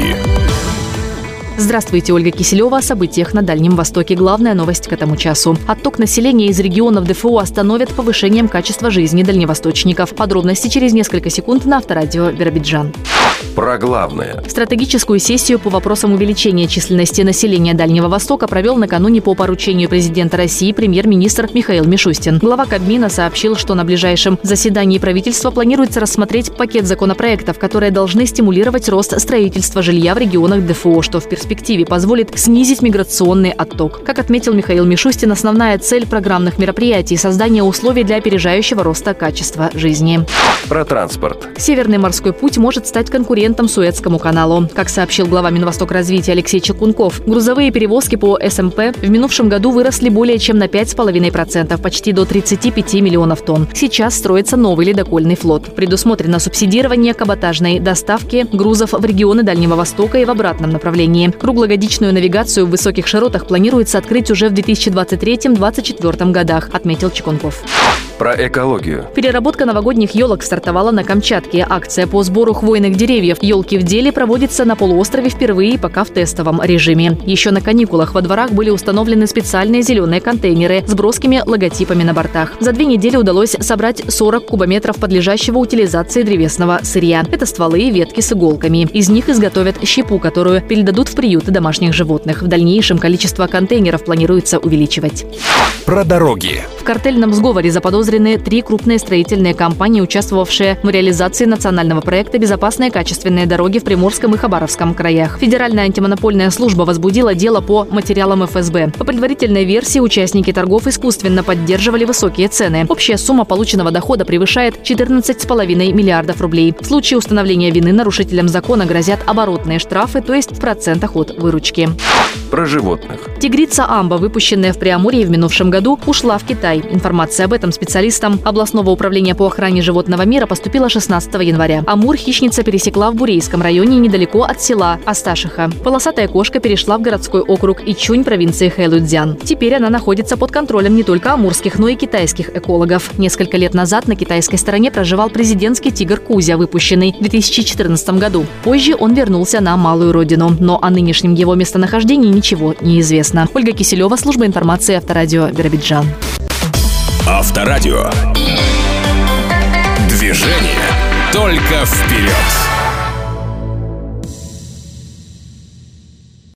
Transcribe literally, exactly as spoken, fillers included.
Новости. Здравствуйте, Ольга Киселева. О событиях на Дальнем Востоке. Главная новость к этому часу. Отток населения из регионов ДФО остановят повышением качества жизни дальневосточников. Подробности через несколько секунд на Авторадио Биробиджан. Про главное. Стратегическую сессию по вопросам увеличения численности населения Дальнего Востока провел накануне по поручению президента России премьер-министр Михаил Мишустин. Глава Кабмина сообщил, что на ближайшем заседании правительства планируется рассмотреть пакет законопроектов, которые должны стимулировать рост строительства жилья в регионах ДФО, что в перспективе позволит снизить миграционный отток. Как отметил Михаил Мишустин, основная цель программных мероприятий – создание условий для опережающего роста качества жизни. Про транспорт. Северный морской путь может стать конкурентом Суэцкому каналу. Как сообщил глава Минвостокразвития Алексей Чекунков, грузовые перевозки по эс эм пэ в минувшем году выросли более чем на пять целых пять десятых процента, почти до тридцати пяти миллионов тонн. Сейчас строится новый ледокольный флот. Предусмотрено субсидирование каботажной доставки грузов в регионы Дальнего Востока и в обратном направлении. Круглогодичную навигацию в высоких широтах планируется открыть уже в две тысячи двадцать третьем — две тысячи двадцать четвёртом годах, отметил Чекунков. Про экологию. Переработка новогодних елок стартовала на Камчатке. Акция по сбору хвойных деревьев «Елки в деле» проводится на полуострове впервые, пока в тестовом режиме. Еще на каникулах во дворах были установлены специальные зеленые контейнеры с броскими логотипами на бортах. За две недели удалось собрать сорок кубометров подлежащего утилизации древесного сырья. Это стволы и ветки с иголками. Из них изготовят щепу, которую передадут в приюты домашних животных. В дальнейшем количество контейнеров планируется увеличивать. Про дороги. В картельном сговоре заподозрены три крупные строительные компании, участвовавшие в реализации национального проекта «Безопасные качественные дороги» в Приморском и Хабаровском краях. Федеральная антимонопольная служба возбудила дело по материалам эф эс бэ. По предварительной версии, участники торгов искусственно поддерживали высокие цены. Общая сумма полученного дохода превышает четырнадцать целых пять десятых миллиардов рублей. В случае установления вины нарушителям закона грозят оборотные штрафы, то есть в процентах от выручки. Про животных. Тигрица амба, выпущенная в Преамурье в минувшем году, ушла в Китай. Информация об этом специалистам областного управления по охране животного мира поступила шестнадцатого января. Амур хищница пересекла в Бурейском районе недалеко от села Асташиха. Полосатая кошка перешла в городской округ Ичунь провинции Хэлюцзян. Теперь она находится под контролем не только амурских, но и китайских экологов. Несколько лет назад на китайской стороне проживал президентский тигр Кузя, выпущенный в две тысячи четырнадцатом году. Позже он вернулся на малую родину, но о нынешнем его местонахождении ничего не известно. Ольга Киселева, служба информации Авторадио Биробиджан. Авторадио. Движение только вперед.